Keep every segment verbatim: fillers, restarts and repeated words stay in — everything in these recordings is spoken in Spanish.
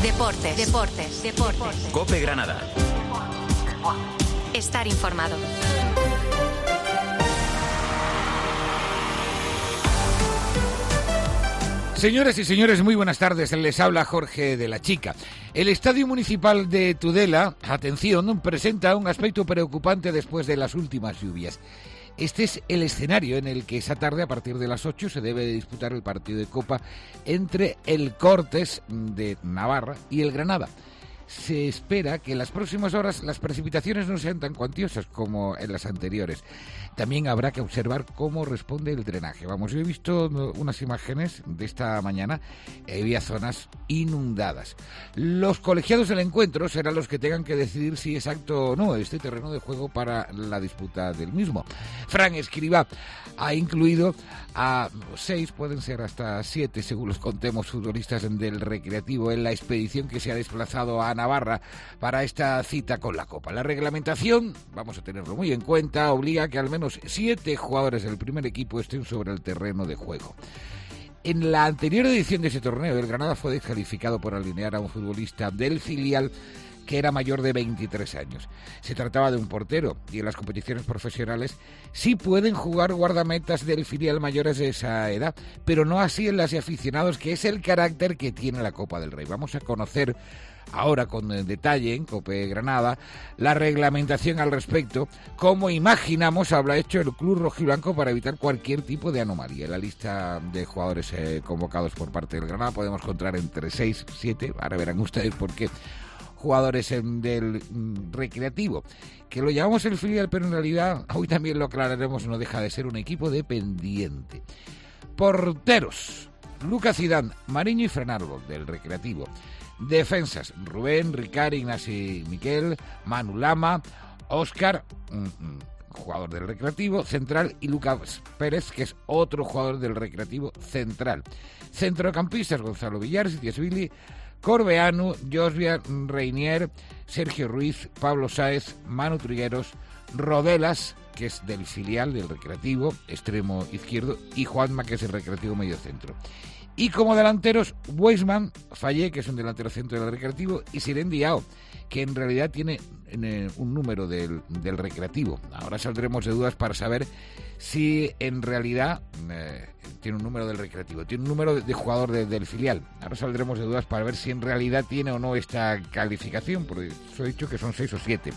Deportes, deportes, deportes. COPE Granada. Estar informado. Señoras y señores, muy buenas tardes. Les habla Jorge de la Chica. El Estadio Municipal de Tudela, atención, presenta un aspecto preocupante después de las últimas lluvias. Este es el escenario en el que esa tarde, a partir de las ocho, se debe disputar el partido de Copa entre el Cortes de Navarra y el Granada. Se espera que en las próximas horas las precipitaciones no sean tan cuantiosas como en las anteriores. También habrá que observar cómo responde el drenaje. Vamos, yo he visto unas imágenes de esta mañana, había zonas inundadas. Los colegiados del encuentro serán los que tengan que decidir si es apto o no este terreno de juego para la disputa del mismo. Fran Escribá ha incluido a seis, pueden ser hasta siete, según los contemos, futbolistas del Recreativo en la expedición que se ha desplazado a Navarra para esta cita con la Copa. La reglamentación, vamos a tenerlo muy en cuenta, obliga a que al menos siete jugadores del primer equipo estén sobre el terreno de juego. En la anterior edición de ese torneo, el Granada fue descalificado por alinear a un futbolista del filial que era mayor de veintitrés años. Se trataba de un portero y en las competiciones profesionales sí pueden jugar guardametas del filial mayores de esa edad, pero no así en las de aficionados, que es el carácter que tiene la Copa del Rey. Vamos a conocer ahora con detalle en COPE Granada la reglamentación al respecto, como imaginamos habrá hecho el club rojiblanco para evitar cualquier tipo de anomalía. En la lista de jugadores eh, convocados por parte del Granada podemos encontrar entre seis, siete, ahora verán ustedes por qué, jugadores en, del mm, Recreativo, que lo llamamos el filial, pero en realidad, hoy también lo aclararemos, no deja de ser un equipo dependiente. Porteros: Lucas Zidane, Mariño y Frenardo, del Recreativo. Defensas: Rubén, Ricard, Ignasi Miquel, Manu Lama, Óscar, mm, jugador del Recreativo, central, y Lucas Pérez, que es otro jugador del Recreativo, central. Centrocampistas: Gonzalo Villar, Sitiasvili, Corbeanu, Josvia Reinier, Sergio Ruiz, Pablo Sáez, Manu Trigueros, Rodelas, que es del filial del Recreativo, extremo izquierdo, y Juanma, que es el Recreativo medio centro. Y como delanteros, Weisman, Fallé, que es un delantero centro del Recreativo, y Siren Diao, que en realidad tiene eh, un número del, del Recreativo. Ahora saldremos de dudas para saber si en realidad eh, tiene un número del Recreativo, tiene un número de, de jugador de, del filial. Ahora saldremos de dudas para ver si en realidad tiene o no esta calificación, porque os he dicho que son seis o siete.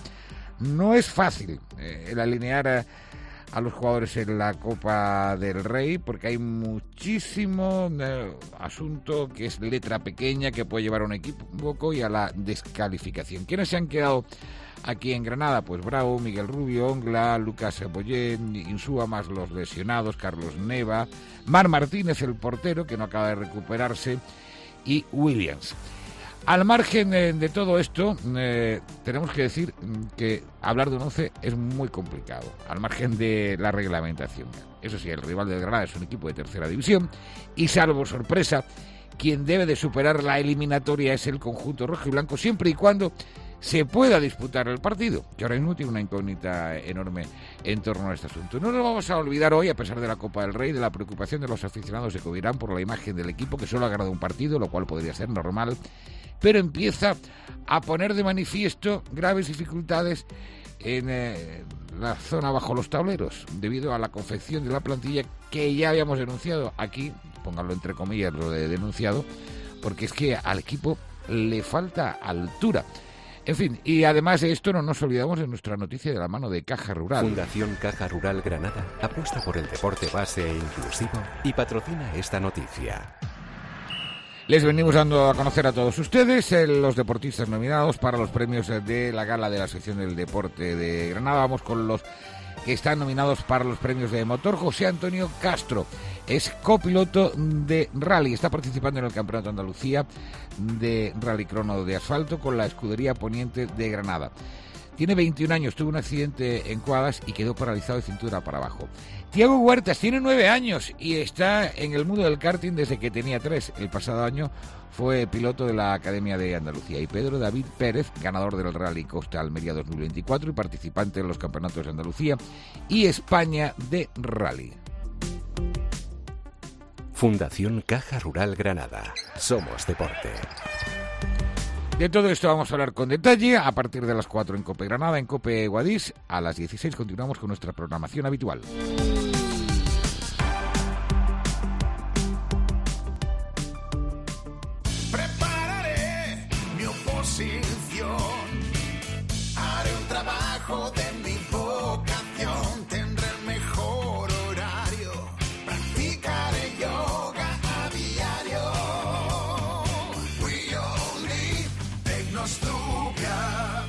No es fácil eh, el alinear a, a los jugadores en la Copa del Rey, porque hay muchísimo eh, asunto que es letra pequeña que puede llevar a un equipo un poco y a la descalificación. ¿Quiénes se han quedado aquí en Granada? Pues Bravo, Miguel Rubio, Ongla, Lucas Boyén, Insúa, más los lesionados, Carlos Neva, Mar Martínez, el portero, que no acaba de recuperarse, y Williams. Al margen de, de todo esto, eh, tenemos que decir que hablar de un once es muy complicado, al margen de la reglamentación. Eso sí, el rival del Granada es un equipo de tercera división y, salvo sorpresa, quien debe de superar la eliminatoria es el conjunto rojiblanco, siempre y cuando se pueda disputar el partido, que ahora mismo tiene una incógnita enorme en torno a este asunto. No nos vamos a olvidar hoy, a pesar de la Copa del Rey, de la preocupación de los aficionados de Covirán por la imagen del equipo, que solo ha ganado un partido, lo cual podría ser normal, pero empieza a poner de manifiesto graves dificultades en eh, la zona bajo los tableros, debido a la confección de la plantilla que ya habíamos denunciado aquí, pónganlo entre comillas lo de denunciado, porque es que al equipo le falta altura. En fin, y además de esto no nos olvidamos de nuestra noticia de la mano de Caja Rural. Fundación Caja Rural Granada apuesta por el deporte base e inclusivo y patrocina esta noticia. Les venimos dando a conocer a todos ustedes eh, los deportistas nominados para los premios de la gala de la sección del deporte de Granada. Vamos con los que están nominados para los premios de motor. José Antonio Castro es copiloto de rally, está participando en el Campeonato de Andalucía de Rally Crono de Asfalto con la Escudería Poniente de Granada. Tiene veintiún años, tuvo un accidente en Cuadras y quedó paralizado de cintura para abajo. Tiago Huertas tiene nueve años y está en el mundo del karting desde que tenía tres. El pasado año fue piloto de la Academia de Andalucía. Y Pedro David Pérez, ganador del Rally Costa Almería dos mil veinticuatro y participante en los campeonatos de Andalucía y España de Rally. Fundación Caja Rural Granada. Somos deporte. De todo esto vamos a hablar con detalle a partir de las cuatro en COPE Granada, en COPE Guadix. A las dieciséis continuamos con nuestra programación habitual. Prepararé mi oposición, haré un trabajo de mi vocación, tendré el mejor horario, practicaré yoga a diario. We all need Tecnostupia.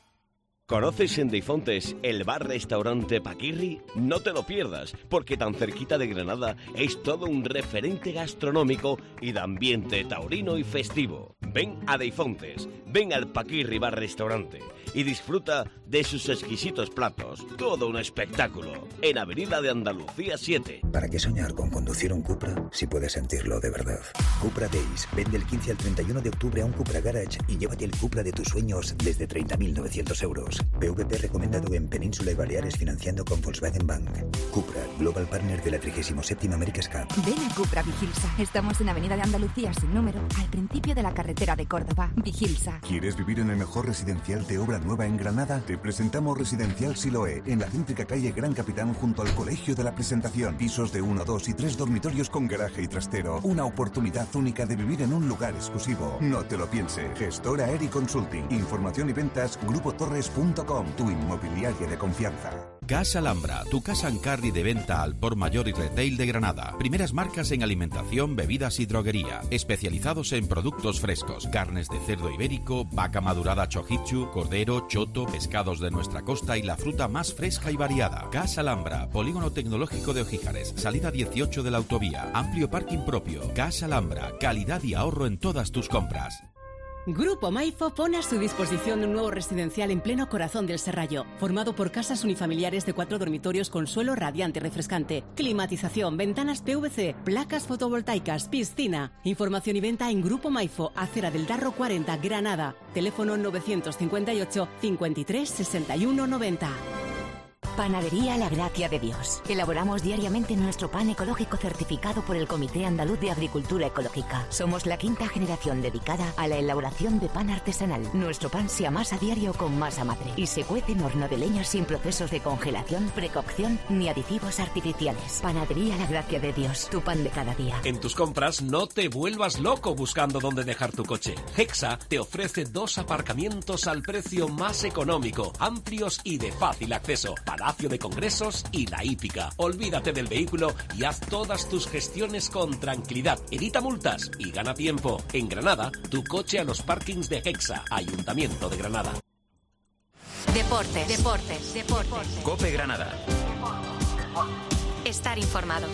¿Conoces en Deifontes el bar-restaurante Paquirri? No te lo pierdas, porque tan cerquita de Granada es todo un referente gastronómico y de ambiente taurino y festivo. Ven a Deifontes, ven al Paquirri bar-restaurante y disfruta de sus exquisitos platos. Todo un espectáculo. En Avenida de Andalucía siete. ¿Para qué soñar con conducir un Cupra si puedes sentirlo de verdad? Cupra Days. Vende el quince al treinta y uno de octubre a un Cupra Garage y llévate el Cupra de tus sueños desde treinta mil novecientos euros. P V P recomendado en Península y Baleares financiando con Volkswagen Bank. Cupra, Global Partner de la trigésima séptima America's Cup. Ven a Cupra Vigilsa. Estamos en Avenida de Andalucía sin número, al principio de la carretera de Córdoba. Vigilsa. ¿Quieres vivir en el mejor residencial de obra nueva en Granada? Te presentamos Residencial Siloé, en la céntrica calle Gran Capitán junto al Colegio de la Presentación. Pisos de uno, dos y tres dormitorios con garaje y trastero. Una oportunidad única de vivir en un lugar exclusivo. No te lo pienses. Gestora Eri Consulting. Información y ventas grupo torres punto com, tu inmobiliaria de confianza. Casa Alhambra, tu casa en carry de venta al por mayor y retail de Granada. Primeras marcas en alimentación, bebidas y droguería. Especializados en productos frescos, carnes de cerdo ibérico, vaca madurada chojichu, cordero, choto, pescados de nuestra costa y la fruta más fresca y variada. Casa Alhambra, polígono tecnológico de Ojíjares, salida dieciocho de la autovía, amplio parking propio. Casa Alhambra, calidad y ahorro en todas tus compras. Grupo Maifo pone a su disposición un nuevo residencial en pleno corazón del Serrallo, formado por casas unifamiliares de cuatro dormitorios con suelo radiante y refrescante, climatización, ventanas P V C, placas fotovoltaicas, piscina. Información y venta en Grupo Maifo, Acera del Darro cuarenta, Granada. Teléfono novecientos cincuenta y ocho, cincuenta y tres, sesenta y uno, noventa. Panadería La Gracia de Dios. Elaboramos diariamente nuestro pan ecológico certificado por el Comité Andaluz de Agricultura Ecológica. Somos la quinta generación dedicada a la elaboración de pan artesanal. Nuestro pan se amasa a diario con masa madre y se cuece en horno de leña sin procesos de congelación, precocción ni aditivos artificiales. Panadería La Gracia de Dios, tu pan de cada día. En tus compras no te vuelvas loco buscando dónde dejar tu coche. Hexa te ofrece dos aparcamientos al precio más económico, amplios y de fácil acceso. Palacio de Congresos y La Hípica. Olvídate del vehículo y haz todas tus gestiones con tranquilidad. Evita multas y gana tiempo. En Granada, tu coche a los parkings de Hexa, Ayuntamiento de Granada. Deportes, deportes, deportes. COPE Granada. Estar informado.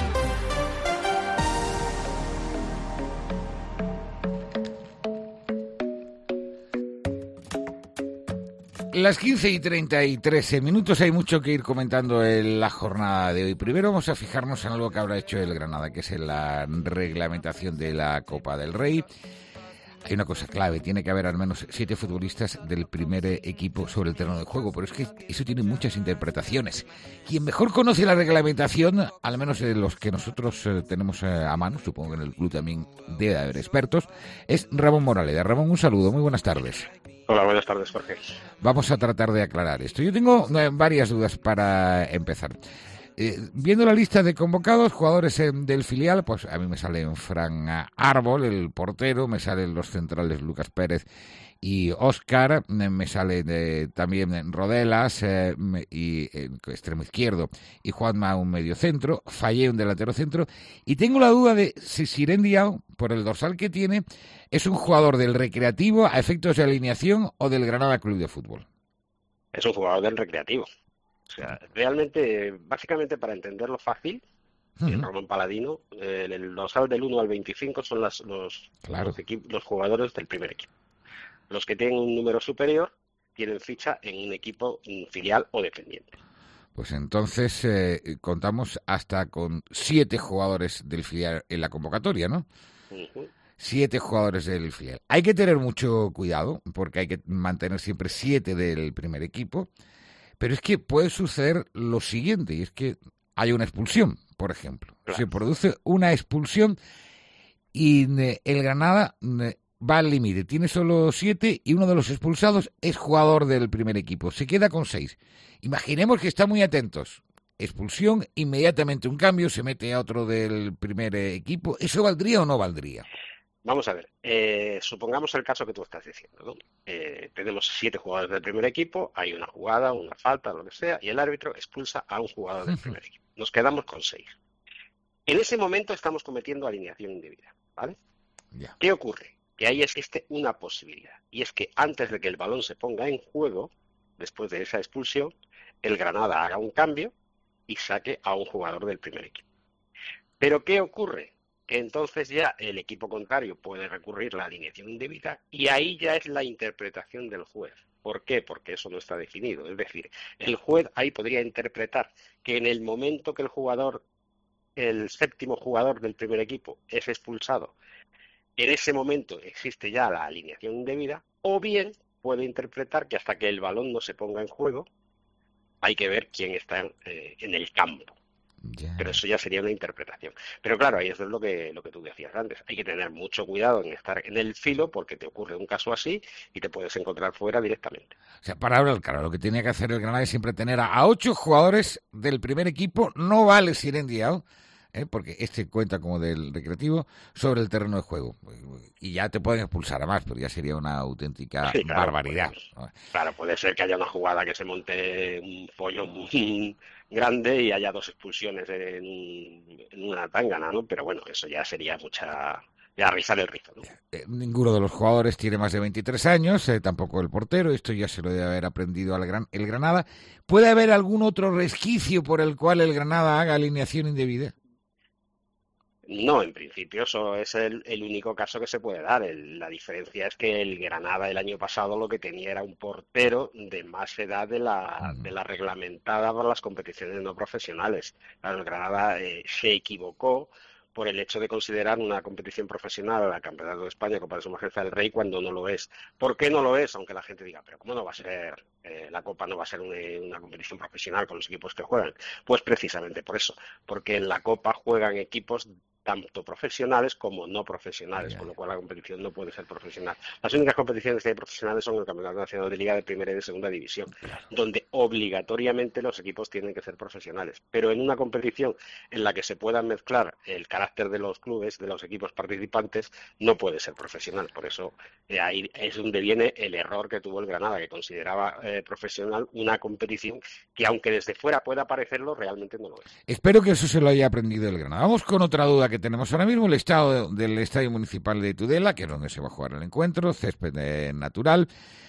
Las quince y treinta y tres minutos, hay mucho que ir comentando en la jornada de hoy. Primero vamos a fijarnos en algo que habrá hecho el Granada, que es en la reglamentación de la Copa del Rey. Hay una cosa clave, tiene que haber al menos siete futbolistas del primer equipo sobre el terreno de juego, pero es que eso tiene muchas interpretaciones. Quien mejor conoce la reglamentación, al menos de los que nosotros eh, tenemos eh, a mano, supongo que en el club también debe haber expertos, es Ramón Moraleda. Ramón, un saludo, muy buenas tardes. Hola, buenas tardes, Jorge. Vamos a tratar de aclarar esto. Yo tengo eh, varias dudas para empezar. Eh, viendo la lista de convocados, jugadores eh, del filial, pues a mí me salen Fran Árbol, el portero, me salen los centrales Lucas Pérez y Óscar, eh, me salen eh, también Rodelas eh, y eh, extremo izquierdo y Juanma un medio centro, Fallé un delantero centro, y tengo la duda de si Sirén Diao, por el dorsal que tiene, es un jugador del Recreativo a efectos de alineación o del Granada Club de Fútbol. Es un jugador del Recreativo. O sea, realmente, básicamente para entenderlo fácil, uh-huh. el Ramón Paladino, eh, el dorsal del uno al veinticinco son las, los, claro. los, equip- los jugadores del primer equipo. Los que tienen un número superior tienen ficha en un equipo filial o dependiente. Pues entonces eh, contamos hasta con siete jugadores del filial en la convocatoria, ¿no? Uh-huh. Siete jugadores del filial. Hay que tener mucho cuidado porque hay que mantener siempre siete del primer equipo. Pero es que puede suceder lo siguiente, y es que hay una expulsión, por ejemplo. Claro. Se produce una expulsión y el Granada va al límite, tiene solo siete y uno de los expulsados es jugador del primer equipo. Se queda con seis. Imaginemos que está muy atentos. Expulsión, inmediatamente un cambio, se mete a otro del primer equipo. ¿Eso valdría o no valdría? Vamos a ver, eh, supongamos el caso que tú estás diciendo, ¿no? Eh, tenemos siete jugadores del primer equipo, hay una jugada, una falta, lo que sea, y el árbitro expulsa a un jugador del primer equipo. Nos quedamos con seis. En ese momento estamos cometiendo alineación indebida, ¿vale? Yeah. ¿Qué ocurre? Que ahí existe una posibilidad, y es que antes de que el balón se ponga en juego, después de esa expulsión, el Granada haga un cambio y saque a un jugador del primer equipo. ¿Pero qué ocurre? Que entonces ya el equipo contrario puede recurrir a la alineación indebida y ahí ya es la interpretación del juez. ¿Por qué? Porque eso no está definido. Es decir, el juez ahí podría interpretar que en el momento que el jugador, el séptimo jugador del primer equipo es expulsado, en ese momento existe ya la alineación indebida, o bien puede interpretar que hasta que el balón no se ponga en juego hay que ver quién está eh, en el campo. Yeah. Pero eso ya sería una interpretación. Pero claro, ahí eso es lo que, lo que tú decías antes. Hay que tener mucho cuidado en estar en el filo porque te ocurre un caso así y te puedes encontrar fuera directamente. O sea, para hablar claro, lo que tiene que hacer el Granada es siempre tener a, a ocho jugadores del primer equipo, no vale Sirendiao, ¿eh? Porque este cuenta como del recreativo, sobre el terreno de juego. Y ya te pueden expulsar a más, pero ya sería una auténtica sí, claro, barbaridad. Pues, claro, puede ser que haya una jugada que se monte un pollo muy grande y haya dos expulsiones en, en una tángana, ¿no? Pero bueno, eso ya sería mucha... ya rizar el rizo, ¿no? Eh, ninguno de los jugadores tiene más de veintitrés años, eh, tampoco el portero, esto ya se lo debe haber aprendido al gran, el Granada. ¿Puede haber algún otro resquicio por el cual el Granada haga alineación indebida? No, en principio eso es el, el único caso que se puede dar. El, la diferencia es que el Granada el año pasado lo que tenía era un portero de más edad de la, de la reglamentada para las competiciones no profesionales. Claro, el Granada eh, se equivocó por el hecho de considerar una competición profesional la Campeonato de España Copa de Su Majestad el Rey cuando no lo es. ¿Por qué no lo es? Aunque la gente diga, pero ¿cómo no va a ser eh, la Copa no va a ser una, una competición profesional con los equipos que juegan? Pues precisamente por eso, porque en la Copa juegan equipos tanto profesionales como no profesionales, yeah. Con lo cual la competición no puede ser profesional. Las únicas competiciones que hay profesionales son el Campeonato Nacional de Liga de Primera y de Segunda División, claro. Donde obligatoriamente los equipos tienen que ser profesionales. Pero en una competición en la que se puedan mezclar el carácter de los clubes, de los equipos participantes, no puede ser profesional. Por eso eh, ahí es donde viene el error que tuvo el Granada, que consideraba eh, profesional una competición que, aunque desde fuera pueda parecerlo, realmente no lo es. Espero que eso se lo haya aprendido el Granada. Vamos con otra duda que tenemos ahora mismo, el estado del Estadio Municipal de Tudela, que es donde se va a jugar el encuentro, césped natural.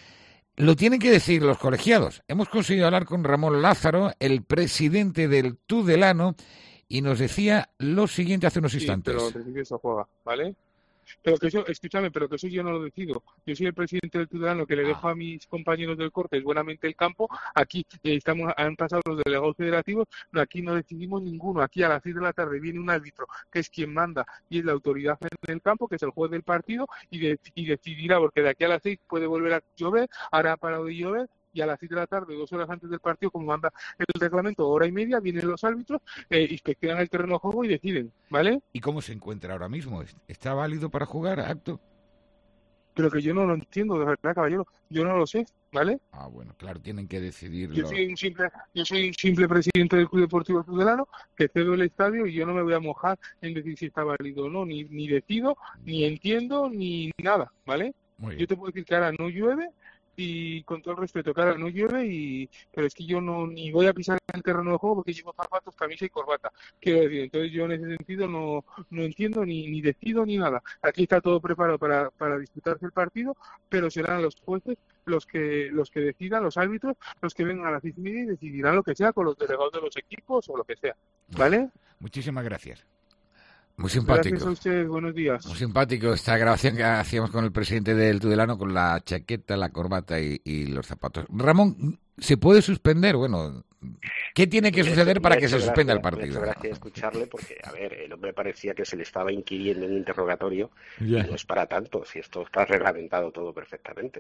Lo tienen que decir los colegiados. Hemos conseguido hablar con Ramón Lázaro, el presidente del Tudelano, y nos decía lo siguiente hace unos sí, instantes. Pero al principio se juega, ¿vale? Pero que eso, escúchame, pero que eso yo no lo decido. Yo soy el presidente del Tudelano, que le dejo a mis compañeros del Cortes buenamente el campo. Aquí eh, estamos, han pasado los delegados federativos, no, aquí no decidimos ninguno. Aquí a las seis de la tarde viene un árbitro, que es quien manda y es la autoridad en el campo, que es el juez del partido, y, de, y decidirá, porque de aquí a las seis puede volver a llover, ahora ha parado de llover, y a las siete de la tarde, dos horas antes del partido, como manda el reglamento, hora y media, vienen los árbitros, eh, inspeccionan el terreno de juego y deciden, ¿vale? ¿Y cómo se encuentra ahora mismo? ¿Está válido para jugar, acto? Pero que yo no lo entiendo, de verdad, caballero, yo no lo sé, ¿vale? Ah, bueno, claro, tienen que decidirlo. Yo soy un simple, yo soy un simple presidente del Club Deportivo Tudelano, que cedo el estadio y yo no me voy a mojar en decir si está válido o no, ni, ni decido, ni entiendo, ni nada, ¿vale? Muy bien. Yo te puedo decir que ahora no llueve, y con todo el respeto, que ahora no llueve, y pero es que yo no ni voy a pisar el terreno de juego porque llevo zapatos, camisa y corbata, quiero decir. Entonces yo en ese sentido no no entiendo ni, ni decido ni nada. Aquí está todo preparado para, para disputarse el partido, pero serán los jueces los que los que decidan, los árbitros, los que vengan a las seis y media y decidirán lo que sea con los delegados de los equipos o lo que sea, ¿vale? Muchísimas gracias. Muy simpático. Gracias a usted, buenos días. Muy simpático esta grabación que hacíamos con el presidente del Tudelano, con la chaqueta, la corbata y, y los zapatos. Ramón, ¿se puede suspender? Bueno, ¿qué tiene que suceder para que se suspenda el partido? Me ha hecho gracia escucharle porque, a ver, el hombre parecía que se le estaba inquiriendo en un interrogatorio yeah. y no es para tanto, si esto está reglamentado todo perfectamente.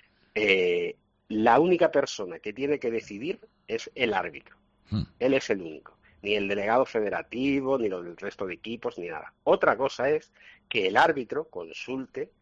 Eh, la única persona que tiene que decidir es el árbitro. Hmm. Él es el único. Ni el delegado federativo, ni los del resto de equipos, ni nada. Otra cosa es que el árbitro consulte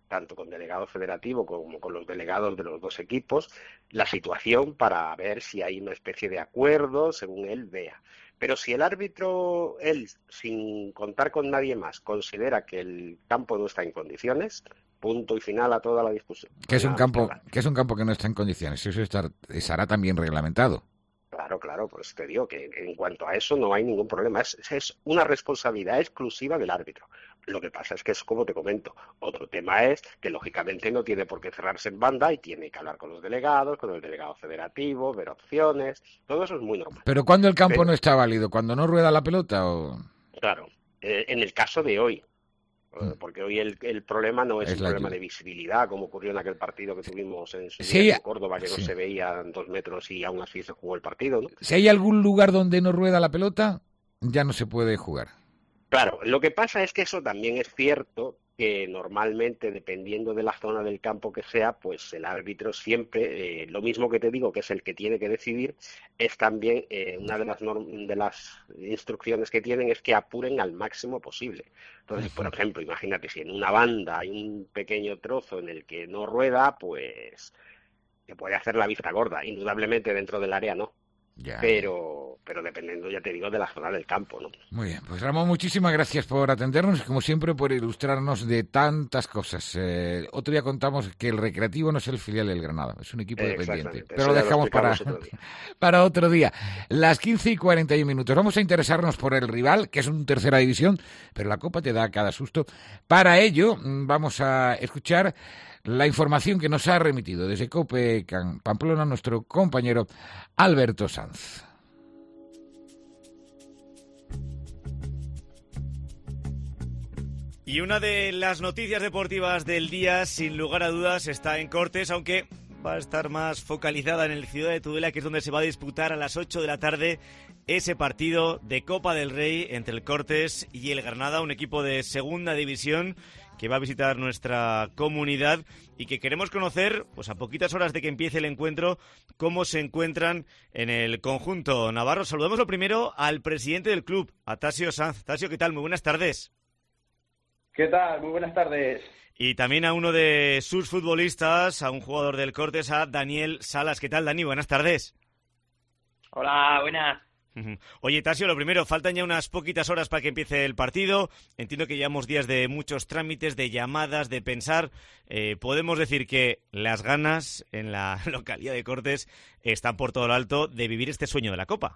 tanto con delegado federativo como con los delegados de los dos equipos, la situación para ver si hay una especie de acuerdo según él vea. Pero si el árbitro, él, sin contar con nadie más, considera que el campo no está en condiciones, punto y final a toda la discusión. Que es un campo, que es un campo que no está en condiciones, eso estar, estará también reglamentado. Claro, claro, pues te digo que en cuanto a eso no hay ningún problema. Es, es una responsabilidad exclusiva del árbitro. Lo que pasa es que es como te comento. Otro tema es que lógicamente no tiene por qué cerrarse en banda y tiene que hablar con los delegados, con el delegado federativo, ver opciones. Todo eso es muy normal. Pero ¿cuándo el campo Pero, no está válido? ¿Cuando no rueda la pelota o...? Claro, eh, en el caso de hoy. Porque hoy el, el problema no es, es un problema ayuda. de visibilidad, como ocurrió en aquel partido que tuvimos en, su sí, día, en Córdoba, que sí. no se veía dos metros y aún así se jugó el partido, ¿no? Si hay algún lugar donde no rueda la pelota, ya no se puede jugar. Claro, lo que pasa es que eso también es cierto, que normalmente, dependiendo de la zona del campo que sea, pues el árbitro siempre, eh, lo mismo que te digo, que es el que tiene que decidir, es también eh, una de las, norm- de las instrucciones que tienen es que apuren al máximo posible. Entonces, por ejemplo, imagínate, si en una banda hay un pequeño trozo en el que no rueda, pues se puede hacer la vista gorda. Indudablemente dentro del área no. Ya. Pero, pero dependiendo, ya te digo, de la zona del campo, ¿no? Muy bien, pues Ramón, muchísimas gracias por atendernos y como siempre por ilustrarnos de tantas cosas. Eh, otro día contamos que el Recreativo no es el filial del Granada, es un equipo dependiente, pero lo dejamos lo para, otro para otro día. Las quince y cuarenta y un minutos. Vamos a interesarnos por el rival, que es un tercera división, pero la Copa te da cada susto. Para ello, vamos a escuchar la información que nos ha remitido desde COPE Pamplona nuestro compañero Alberto Sanz. Y una de las noticias deportivas del día, sin lugar a dudas, está en Cortes, aunque va a estar más focalizada en el Ciudad de Tudela, que es donde se va a disputar a las ocho de la tarde ese partido de Copa del Rey entre el Cortes y el Granada, un equipo de segunda división que va a visitar nuestra comunidad y que queremos conocer, pues a poquitas horas de que empiece el encuentro, cómo se encuentran en el conjunto navarro. Saludamos lo primero al presidente del club, a Tasio Sanz. Tasio, ¿qué tal? Muy buenas tardes. ¿Qué tal? Muy buenas tardes. Y también a uno de sus futbolistas, a un jugador del Cortes, a Daniel Salas. ¿Qué tal, Dani? Buenas tardes. Hola, buenas. Oye, Tasio, lo primero, faltan ya unas poquitas horas para que empiece el partido. Entiendo que llevamos días de muchos trámites, de llamadas, de pensar. Eh, podemos decir que las ganas en la localidad de Cortes están por todo lo alto de vivir este sueño de la Copa.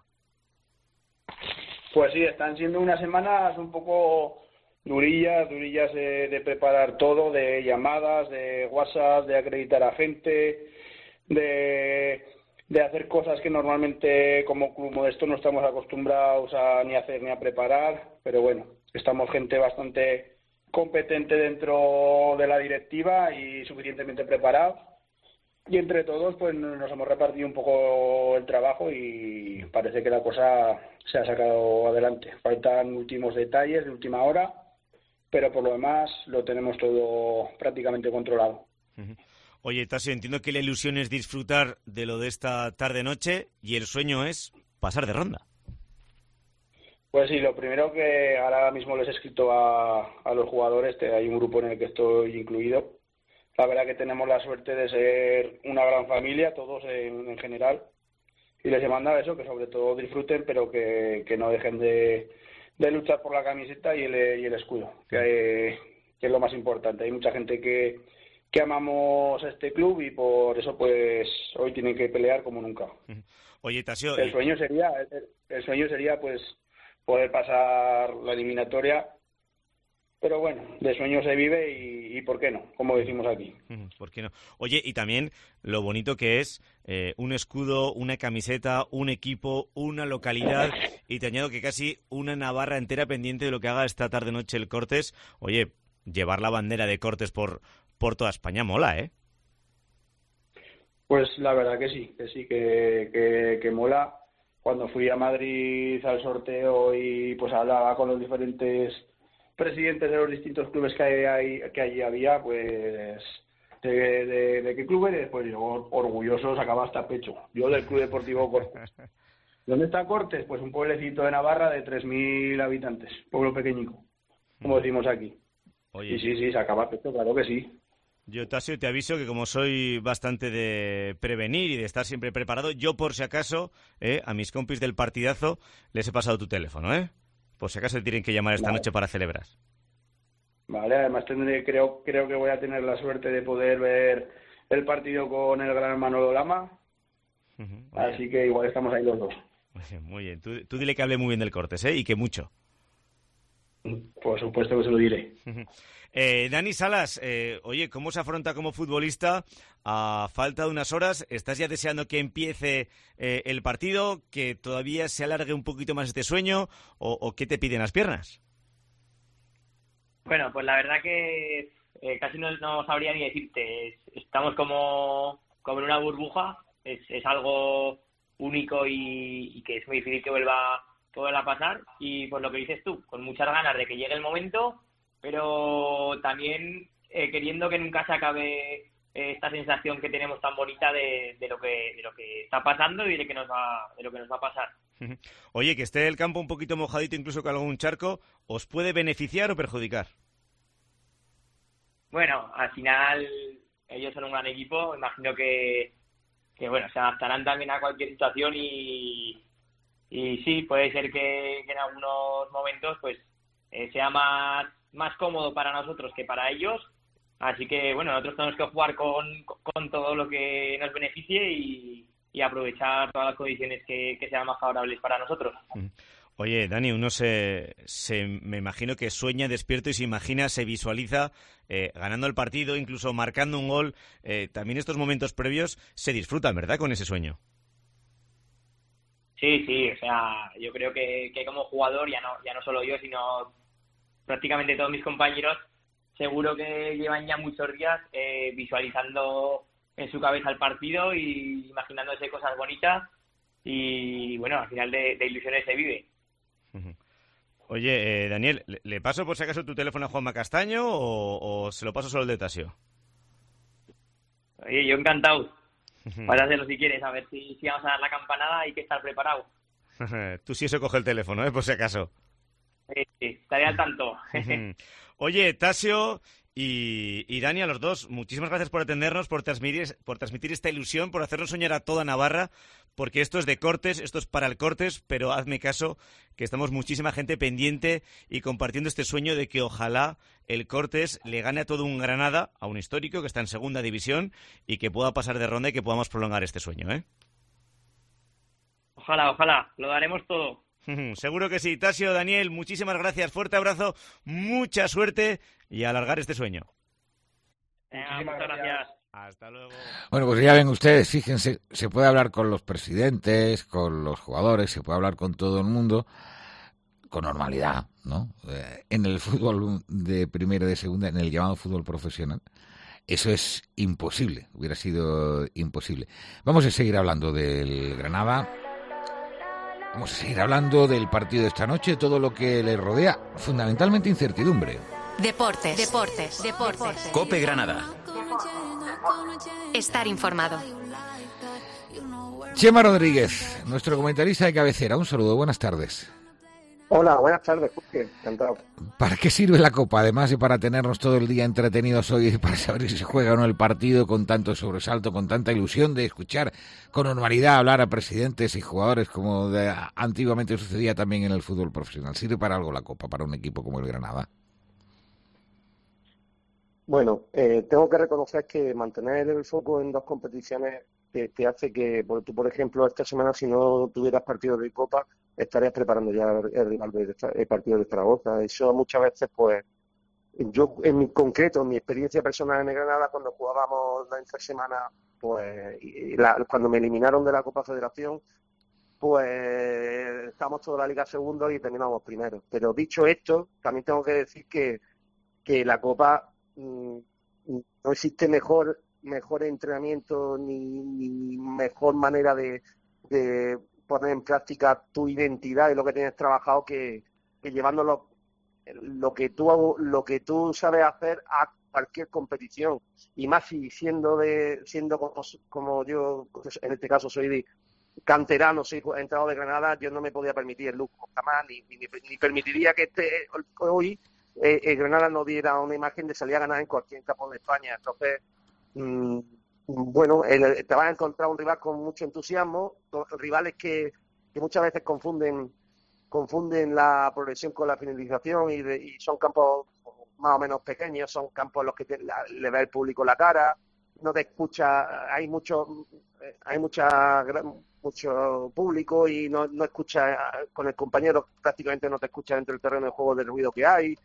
Pues sí, están siendo unas semanas un poco durillas, durillas de, de preparar todo, de llamadas, de WhatsApp, de acreditar a gente, de... de hacer cosas que normalmente como club modesto no estamos acostumbrados a ni a hacer ni a preparar, pero bueno, estamos gente bastante competente dentro de la directiva y suficientemente preparados y entre todos pues nos hemos repartido un poco el trabajo y parece que la cosa se ha sacado adelante. Faltan últimos detalles de última hora, pero por lo demás lo tenemos todo prácticamente controlado. Uh-huh. Oye, Tasio, entiendo que la ilusión es disfrutar de lo de esta tarde-noche y el sueño es pasar de ronda. Pues sí, lo primero que ahora mismo les he escrito a, a los jugadores, hay un grupo en el que estoy incluido. La verdad que tenemos la suerte de ser una gran familia, todos en, en general, y les he mandado eso, que sobre todo disfruten, pero que, que no dejen de, de luchar por la camiseta y el, y el escudo, que, hay, que es lo más importante. Hay mucha gente que... que amamos a este club y por eso pues hoy tienen que pelear como nunca. Oye, Tasio, el sueño sería el, el sueño sería pues poder pasar la eliminatoria, pero bueno, de sueño se vive y, y por qué no, como decimos aquí. ¿Por qué no? Oye, y también lo bonito que es eh, un escudo, una camiseta, un equipo, una localidad y te añado que casi una Navarra entera pendiente de lo que haga esta tarde noche el Cortes. Oye, llevar la bandera de Cortes por por toda España mola, ¿eh? Pues la verdad que sí, que sí, que, que, que mola. Cuando fui a Madrid al sorteo y pues hablaba con los diferentes presidentes de los distintos clubes que, hay, que allí había, pues de, de, de qué club eres, pues yo orgulloso sacaba hasta pecho. Yo del Club Deportivo Cortes. ¿Dónde está Cortes? Pues un pueblecito de Navarra de tres mil habitantes, pueblo pequeñico, como decimos aquí. Oye. Sí, sí, sí, sacaba pecho, claro que sí. Yo, Tasio, te aviso que como soy bastante de prevenir y de estar siempre preparado, yo por si acaso, eh, a mis compis del partidazo les he pasado tu teléfono, ¿eh? Por si acaso te tienen que llamar esta Vale. noche para celebrar. Vale, además tendré, creo, creo que voy a tener la suerte de poder ver el partido con el gran Manolo Lama, Uh-huh. así que igual estamos ahí los dos. Muy bien, tú, tú dile que hable muy bien del Cortes, ¿eh? Y que mucho. Por supuesto que se lo diré. Eh, Dani Salas, eh, oye, ¿cómo se afronta como futbolista a falta de unas horas? ¿Estás ya deseando que empiece eh, el partido, que todavía se alargue un poquito más este sueño o, o qué te piden las piernas? Bueno, pues la verdad que eh, casi no, no sabría ni decirte. Es- Estamos como, como en una burbuja. Es, es algo único y, y que es muy difícil que vuelva, que vuelva a pasar. Y pues lo que dices tú, con muchas ganas de que llegue el momento, pero también eh, queriendo que nunca se acabe eh, esta sensación que tenemos tan bonita de, de lo que de lo que está pasando y de que nos va de lo que nos va a pasar. Oye, que esté el campo un poquito mojadito, incluso con algún charco, ¿os puede beneficiar o perjudicar? Bueno, al final ellos son un gran equipo, imagino que, que bueno, se adaptarán también a cualquier situación y, y sí, puede ser que, que en algunos momentos pues eh, sea más, más cómodo para nosotros que para ellos, así que bueno, nosotros tenemos que jugar con, con todo lo que nos beneficie y, y aprovechar todas las condiciones que, que sean más favorables para nosotros. Oye, Dani, uno se, se me imagino que sueña despierto y se imagina, se visualiza eh, ganando el partido, incluso marcando un gol. Eh, también estos momentos previos se disfrutan, ¿verdad?, con ese sueño. Sí, sí, o sea, yo creo que, que como jugador, ya no, ya no solo yo, sino prácticamente todos mis compañeros, seguro que llevan ya muchos días eh, visualizando en su cabeza el partido y imaginándose cosas bonitas y bueno, al final de, de ilusiones se vive. Oye, eh, Daniel, ¿le, le paso por si acaso tu teléfono a Juanma Castaño o, o se lo paso solo el de Tasio? Oye, yo encantado. Pásaselo si quieres, a ver si, si vamos a dar la campanada, hay que estar preparado. Tú sí eso coge el teléfono, ¿eh?, por si acaso. Sí, sí, estaré al tanto. Oye, Tasio y, y Dani, a los dos, muchísimas gracias por atendernos, por transmitir, por transmitir esta ilusión, por hacernos soñar a toda Navarra, porque esto es de Cortes, esto es para el Cortes, pero hazme caso, que estamos muchísima gente pendiente y compartiendo este sueño de que ojalá el Cortes le gane a todo un Granada, a un histórico que está en segunda división y que pueda pasar de ronda y que podamos prolongar este sueño, ¿eh? Ojalá, ojalá, lo daremos todo. Seguro que sí. Tasio, Daniel, muchísimas gracias, fuerte abrazo, mucha suerte y a alargar este sueño. Venga, muchas gracias. Hasta luego. Bueno, pues ya ven ustedes, fíjense, se puede hablar con los presidentes, con los jugadores, se puede hablar con todo el mundo con normalidad, ¿no? Eh, en el fútbol de primera y de segunda, en el llamado fútbol profesional, eso es imposible, hubiera sido imposible. Vamos a seguir hablando del Granada. Vamos a seguir hablando del partido de esta noche, todo lo que le rodea, fundamentalmente incertidumbre. Deportes, deportes, deportes. Cope Granada. Estar informado. Chema Rodríguez, nuestro comentarista de cabecera, un saludo, buenas tardes. Hola, buenas tardes, Jorge, encantado. ¿Para qué sirve la Copa? Además de para tenernos todo el día entretenidos hoy, para saber si se juega o no el partido con tanto sobresalto, con tanta ilusión de escuchar con normalidad hablar a presidentes y jugadores como de, antiguamente sucedía también en el fútbol profesional. ¿Sirve para algo la Copa, para un equipo como el Granada? Bueno, eh, tengo que reconocer que mantener el foco en dos competiciones te, te hace que, por, tú, por ejemplo, esta semana, si no tuvieras partido de Copa, estarías preparando ya el rival de el partido de Zaragoza. Eso muchas veces, pues, yo en mi concreto, en mi experiencia personal en el Granada, cuando jugábamos la intersemana, pues, y la, cuando me eliminaron de la Copa Federación, pues, estábamos toda la Liga segundo y terminamos primero. Pero dicho esto, también tengo que decir que, que la Copa mmm, no existe mejor mejor entrenamiento ni, ni mejor manera de, de poner en práctica tu identidad y lo que tienes trabajado que, que llevándolo lo que tú lo que tú sabes hacer a cualquier competición, y más si siendo de siendo como, como yo en este caso soy de canterano, soy entrado de Granada, yo no me podía permitir el lujo jamás, ni, ni, ni permitiría que este hoy eh, el Granada no diera una imagen de salir a ganar en cualquier campo de España. Entonces, mmm, bueno, el, te vas a encontrar un rival con mucho entusiasmo, rivales que, que muchas veces confunden confunden la progresión con la finalización y, de, y son campos más o menos pequeños, son campos en los que te, la, le ve el público la cara, no te escucha, hay mucho hay mucha mucho público y no, no escucha con el compañero, prácticamente no te escucha dentro del terreno de juego del ruido que hay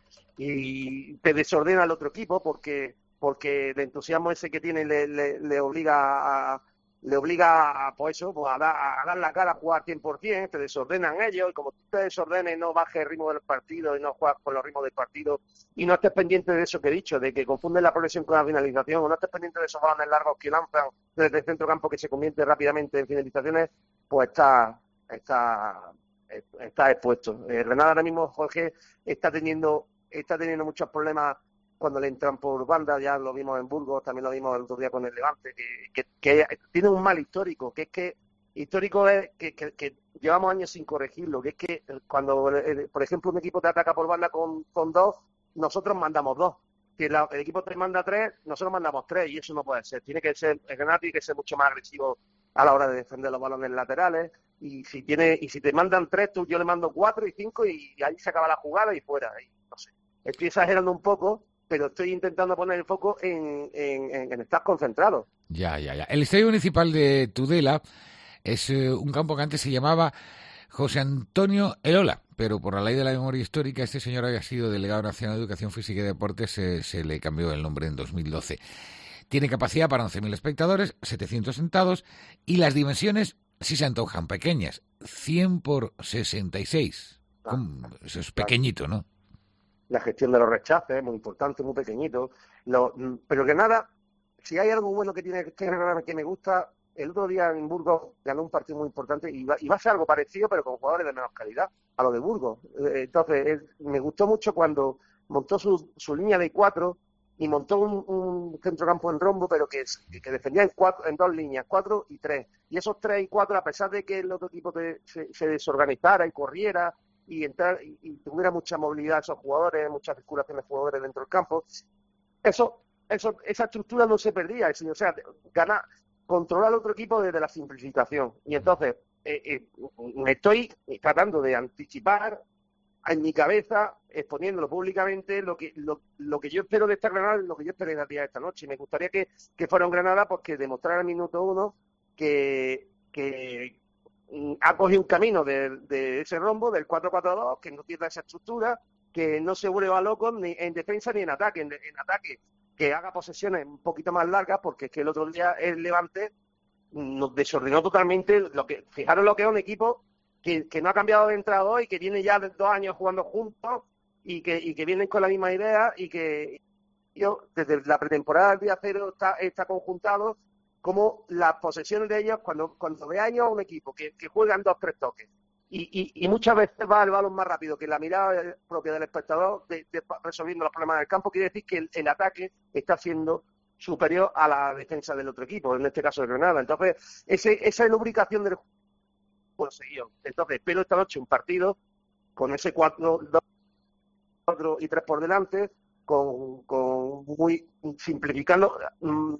y te desordena el otro equipo porque porque el entusiasmo ese que tiene le, le, le obliga a le obliga a, pues eso, pues a, dar, a dar la cara a jugar cien por ciento, te desordenan ellos, y como tú te desordenes, no bajes el ritmo del partido y no juegas con los ritmos del partido, y no estés pendiente de eso que he dicho, de que confunden la progresión con la finalización, o no estés pendiente de esos balones largos que lanzan desde el centro campo que se convierte rápidamente en finalizaciones, pues está, está, está expuesto. El Granada ahora mismo, Jorge, está teniendo, está teniendo muchos problemas cuando le entran por banda, ya lo vimos en Burgos, también lo vimos el otro día con el Levante, que, que, que tiene un mal histórico, que es que histórico es que, que, que llevamos años sin corregirlo, que es que cuando, por ejemplo, un equipo te ataca por banda con, con dos, nosotros mandamos dos. Si el, el equipo te manda tres, nosotros mandamos tres, y eso no puede ser. Tiene que ser, el Granada tiene que ser mucho más agresivo a la hora de defender los balones laterales, y si tiene y si te mandan tres, tú yo le mando cuatro y cinco, y, y ahí se acaba la jugada y fuera. Y, no sé, estoy exagerando un poco, pero estoy intentando poner el foco en, en, en, en estar concentrado. Ya, ya, ya. El Estadio Municipal de Tudela es eh, un campo que antes se llamaba José Antonio Elola, pero por la ley de la memoria histórica, este señor había sido delegado nacional de Educación Física y Deportes, eh, se le cambió el nombre en dos mil doce. Tiene capacidad para once mil espectadores, setecientos sentados, y las dimensiones sí se antojan pequeñas, cien por sesenta y seis. Ah, Eso es pequeñito, ¿no? La gestión de los rechaces es muy importante, muy pequeñito. Lo, pero que nada, si hay algo bueno que tiene que Granada que me gusta, el otro día en Burgos ganó un partido muy importante y va, y va a ser algo parecido, pero con jugadores de menos calidad a lo de Burgos. Entonces, él, me gustó mucho cuando montó su, su línea de cuatro y montó un, un centrocampo en rombo, pero que, que defendía en, cuatro, en dos líneas, cuatro y tres. Y esos tres y cuatro, a pesar de que el otro equipo te, se, se desorganizara y corriera, y entrar y, y tuviera mucha movilidad esos jugadores, mucha circulación de jugadores dentro del campo, eso, eso, esa estructura no se perdía, o sea, ganar, controlar al otro equipo desde la simplificación. Y entonces eh, eh, me estoy tratando de anticipar en mi cabeza, exponiéndolo públicamente, lo que lo, lo que yo espero de esta Granada, lo que yo espero de día de esta noche. Y me gustaría que, que fuera un Granada porque demostrara al minuto uno que, que ha cogido un camino de, de ese rombo, del cuatro cuatro dos, que no pierda esa estructura, que no se vuelva loco ni en defensa ni en ataque, en, en ataque, que haga posesiones un poquito más largas, porque es que el otro día el Levante nos desordenó totalmente. Lo que fijaros lo que es un equipo que, que no ha cambiado de entrenador y que tiene ya dos años jugando juntos y que, y que vienen con la misma idea y que yo, desde la pretemporada del día cero está, está conjuntado como las posesiones de ellos, cuando cuando veáis a un equipo que, que juega en dos tres toques y, y, y muchas veces va el balón más rápido que la mirada propia del espectador de, de, resolviendo los problemas del campo, quiere decir que el, el ataque está siendo superior a la defensa del otro equipo, en este caso de Granada. Entonces, ese, esa lubricación del juego conseguido. Entonces, espero esta noche un partido con ese cuatro dos y tres por delante, con, con muy simplificando, mmm,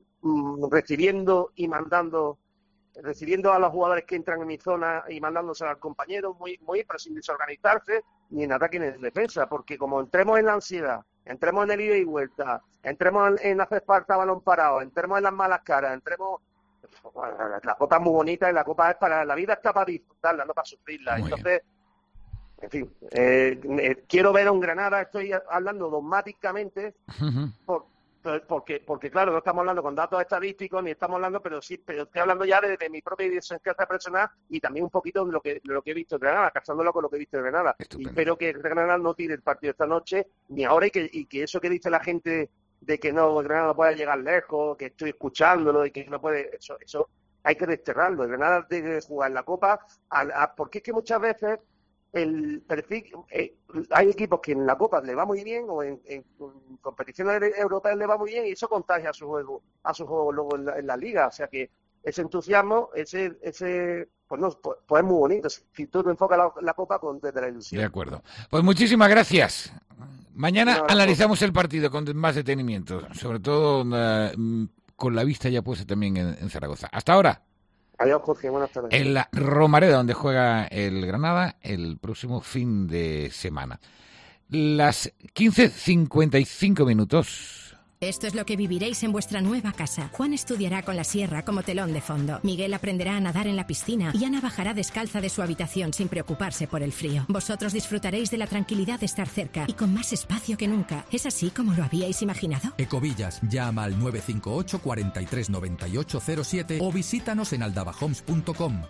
recibiendo y mandando, recibiendo a los jugadores que entran en mi zona y mandándose al compañero, muy, muy, pero sin desorganizarse ni en ataque ni en defensa, porque como entremos en la ansiedad, entremos en el ida y vuelta, entremos en, en hacer falta balón parado, entremos en las malas caras, entremos, bueno, la copa es muy bonita y la copa es para, la vida está para disfrutarla, no para sufrirla. Muy Entonces, bien. en fin, eh, eh, quiero ver a un Granada, estoy hablando dogmáticamente, uh-huh. por Porque, porque claro, no estamos hablando con datos estadísticos, ni estamos hablando, pero sí, pero estoy hablando ya de, de mi propia idiosincrasia personal y también un poquito de lo que, de lo que he visto en Granada, casándolo con lo que he visto en Granada. Estupendo. Y espero que Granada no tire el partido esta noche, ni ahora, y que, y que eso que dice la gente de que no, Granada no puede llegar lejos, que estoy escuchándolo y que no puede, eso, eso hay que desterrarlo. Granada debe jugar la Copa, a, a, porque es que muchas veces el perfil, eh, hay equipos que en la Copa le va muy bien o en, en, en competiciones europeas le va muy bien y eso contagia a su juego, a su juego luego en la, en la liga, o sea que ese entusiasmo, ese, ese pues no, pues, pues es muy bonito si tú te enfocas la, la Copa con desde la ilusión. De acuerdo. Pues muchísimas gracias. Mañana analizamos el partido con más detenimiento, sobre todo uh, con la vista ya puesta también en, en Zaragoza. Hasta ahora. Adiós, Jorge, buenas tardes. En la Romareda, donde juega el Granada el próximo fin de semana. Las quince cincuenta y cinco minutos. Esto es lo que viviréis en vuestra nueva casa. Juan estudiará con la sierra como telón de fondo. Miguel aprenderá a nadar en la piscina y Ana bajará descalza de su habitación sin preocuparse por el frío. Vosotros disfrutaréis de la tranquilidad de estar cerca y con más espacio que nunca. ¿Es así como lo habíais imaginado? Ecovillas, llama al nueve cinco ocho, cuatro tres nueve ocho cero siete o visítanos en aldabahomes punto com.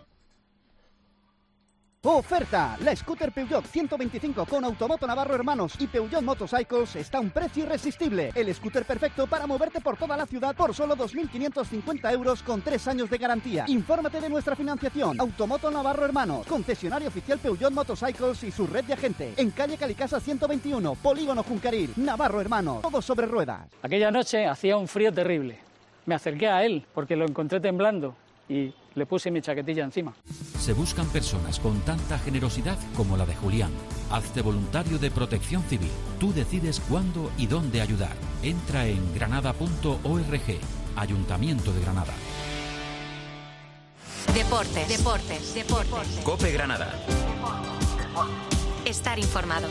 ¡Oferta! La scooter Peugeot ciento veinticinco con Automoto Navarro Hermanos y Peugeot Motorcycles está a un precio irresistible. El scooter perfecto para moverte por toda la ciudad por solo dos mil quinientos cincuenta euros con tres años de garantía. Infórmate de nuestra financiación. Automoto Navarro Hermanos, concesionario oficial Peugeot Motorcycles y su red de agente. En calle Calicasa ciento veintiuno, Polígono Juncaril. Navarro Hermanos, todo sobre ruedas. Aquella noche hacía un frío terrible. Me acerqué a él porque lo encontré temblando y le puse mi chaquetilla encima. Se buscan personas con tanta generosidad como la de Julián. Hazte voluntario de Protección Civil. Tú decides cuándo y dónde ayudar. Entra en granada punto org. Ayuntamiento de Granada. Deportes, deportes, deportes. COPE Granada. Estar informado.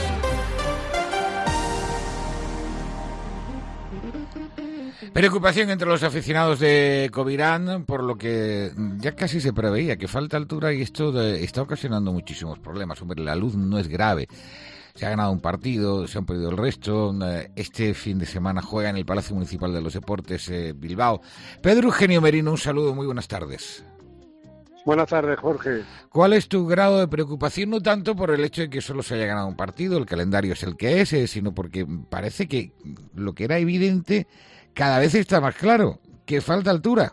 Preocupación entre los aficionados de Covirán, por lo que ya casi se preveía que falta altura y esto de, está ocasionando muchísimos problemas. Hombre, la luz no es grave. Se ha ganado un partido, se han perdido el resto. Este fin de semana juega en el Palacio Municipal de los Deportes eh, Bilbao. Pedro Eugenio Merino, un saludo, muy buenas tardes. Buenas tardes, Jorge. ¿Cuál es tu grado de preocupación? No tanto por el hecho de que solo se haya ganado un partido, el calendario es el que es, eh, sino porque parece que lo que era evidente cada vez está más claro, que falta altura.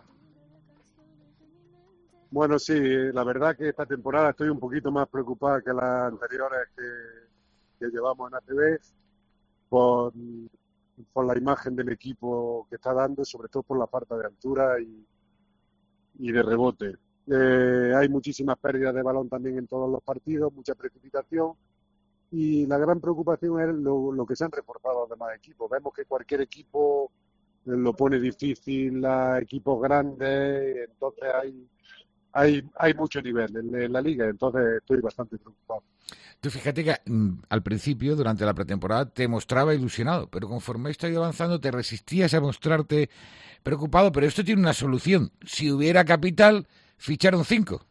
Bueno, sí, la verdad que esta temporada estoy un poquito más preocupada que las anteriores que, que llevamos en A C B por, por la imagen del equipo que está dando, sobre todo por la falta de altura y, y de rebote. Eh, hay muchísimas pérdidas de balón también en todos los partidos, mucha precipitación y la gran preocupación es lo, lo que se han reforzado los demás equipos. Vemos que cualquier equipo lo pone difícil a equipos grandes, entonces hay hay hay mucho nivel en, en la liga, entonces estoy bastante preocupado. Tú fíjate que mm, al principio, durante la pretemporada, te mostraba ilusionado, pero conforme esto ha ido avanzando te resistías a mostrarte preocupado, pero esto tiene una solución. Si hubiera capital, ficharon cinco.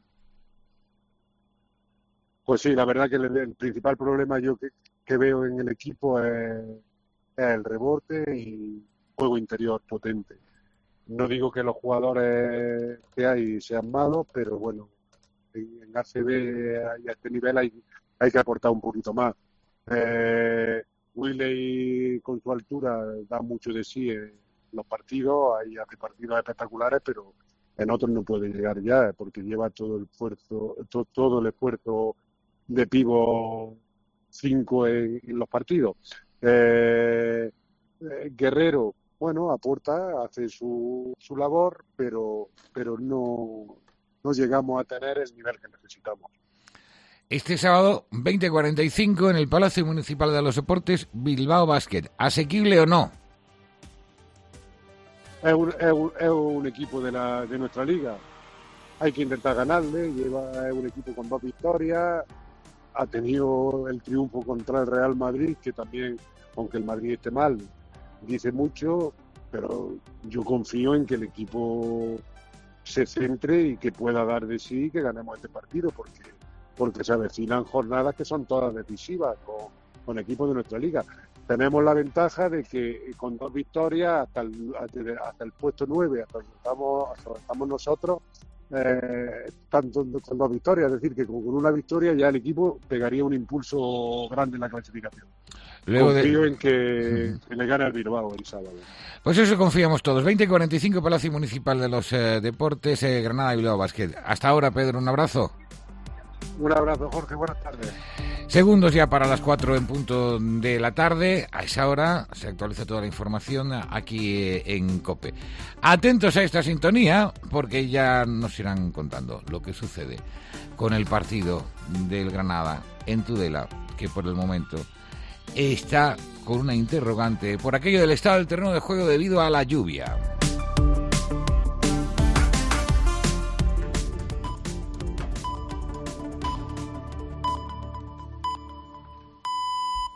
Pues sí, la verdad que el, el principal problema yo que, que veo en el equipo es, es el rebote y juego interior potente. No digo que los jugadores que hay sean malos, pero bueno, en A C B y a este nivel hay, hay que aportar un poquito más. Eh, Willey con su altura da mucho de sí en los partidos, hay hace partidos espectaculares, pero en otros no puede llegar ya, porque lleva todo el esfuerzo, to, todo el esfuerzo de pívot cinco en, en los partidos. Eh, eh, Guerrero, bueno, aporta, hace su, su labor, pero pero no, no llegamos a tener el nivel que necesitamos. Este sábado, veinte cuarenta y cinco, en el Palacio Municipal de los Deportes, Bilbao Basket. ¿Asequible o no? Es un, es un, es un equipo de, la, de nuestra liga. Hay que intentar ganarle. Lleva es un equipo con dos victorias. Ha tenido el triunfo contra el Real Madrid, que también, aunque el Madrid esté mal, dice mucho, pero yo confío en que el equipo se centre y que pueda dar de sí y que ganemos este partido, porque porque se avecinan jornadas que son todas decisivas con, con equipos de nuestra liga. Tenemos la ventaja de que con dos victorias hasta el, hasta el puesto nueve, hasta donde estamos, hasta donde estamos nosotros, eh, tanto con dos victorias, es decir, que con una victoria ya el equipo pegaría un impulso grande en la clasificación. Luego Confío de... en que, que le gane al Bilbao el sábado. Pues eso confiamos todos. veinte cuarenta y cinco, Palacio Municipal de los eh, Deportes, eh, Granada y Bilbao Basket. Hasta ahora, Pedro, un abrazo. Un abrazo, Jorge, buenas tardes. Segundos ya para las cuatro en punto de la tarde. A esa hora se actualiza toda la información aquí en COPE. Atentos a esta sintonía, porque ya nos irán contando lo que sucede con el partido del Granada en Tudela, que por el momento está con una interrogante por aquello del estado del terreno de juego debido a la lluvia.